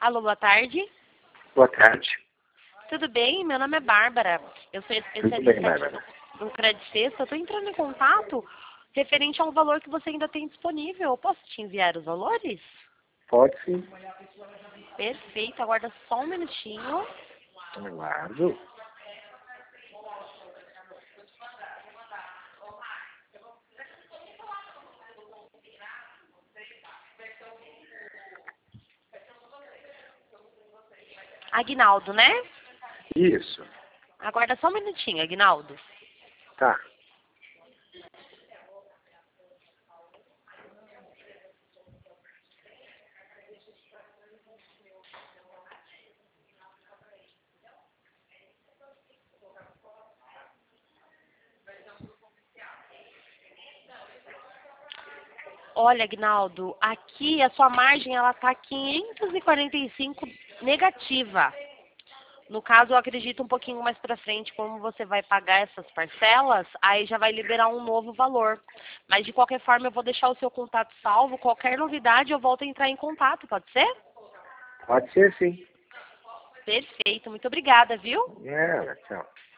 Alô, boa tarde. Boa tarde. Tudo bem? Meu nome é Bárbara. Eu sou Tudo bem, especialista Bárbara. aqui no Credit Sexta. Eu estou entrando em contato referente a um valor que você ainda tem disponível. Eu posso te enviar os valores? Pode sim. Perfeito. Aguarda só um minutinho. Aguardo. Aguinaldo, né? Isso. Aguarda só um minutinho, Aguinaldo. Tá. Olha, Aguinaldo, aqui a sua margem ela está 545 negativa. No caso, eu acredito um pouquinho mais para frente, como você vai pagar essas parcelas, aí já vai liberar um novo valor. Mas, de qualquer forma, eu vou deixar o seu contato salvo. Qualquer novidade, eu volto a entrar em contato, pode ser? Pode ser sim. Perfeito. Muito obrigada, viu? Tchau.